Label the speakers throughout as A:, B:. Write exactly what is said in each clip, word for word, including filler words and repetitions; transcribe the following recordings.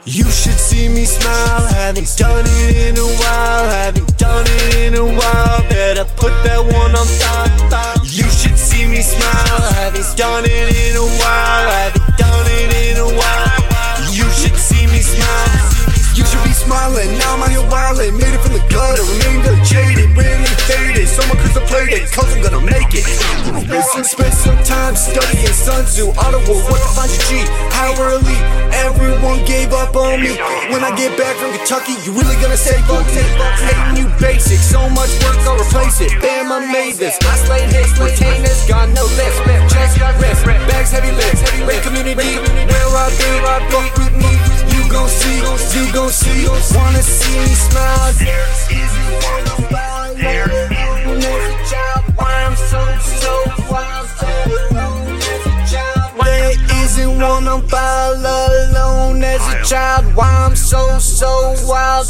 A: You should see me smile, haven't done it in a while, haven't done it in a while, better put that one on top. You should see me smile, haven't done it in a while, haven't done it in a while. You should see me smile. You should be smiling, now I'm out here wildin'. Made it from the gutter, remained jaded, really faded. Someone could've played it, cause I'm gonna make it. Spend some time studying Sun Tzu, Ottawa, what defines a G? How early? Everyone gave up on me. When I get back from Kentucky, you really gonna say fuck it? Hating you basic, so much work, I'll replace it. Bam, I made this. I slayed hits, retainers, got no lips. Chest, wrist, bags, heavy lips. Great community, where I be, fuck with me. You gon' see, you gon' see. Wanna see me smile? There isn't one on fire. There isn't a child. Why I'm so, so wild, so alone as a child. There isn't one on fire alone as a child. Why I'm so, so wild.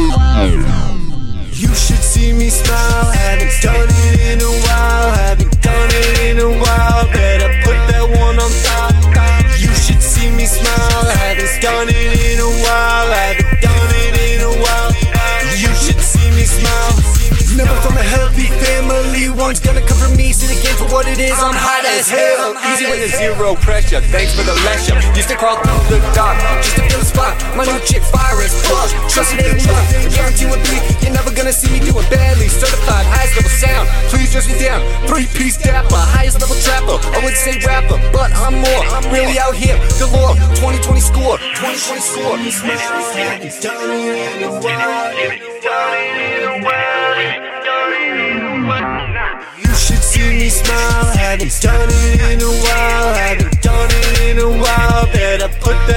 A: You should see me smile. Haven't done it in a while. Haven't done it in a while. Better put that one on top. You should see me smile. Haven't done it in a while. Haven't done it in a while. You should see me smile. Never from a healthy family, one's gonna cover me. See the game for what it is, I'm hot as hell.
B: Easy when there's zero pressure, thanks for the lecture. Used to crawl through the dark, just to feel the spot. My new chick fire is plush, trust it ain't luck. Guarantee with me, you're never gonna see me doing badly. Certified, highest level sound, please dress me down. Three-piece dapper, highest level trapper. I wouldn't say rapper, but I'm more. I'm really out here, galore. twenty twenty score, twenty twenty score.
A: You should see me smile. Haven't done it in a while. Haven't done it in a while. Better put that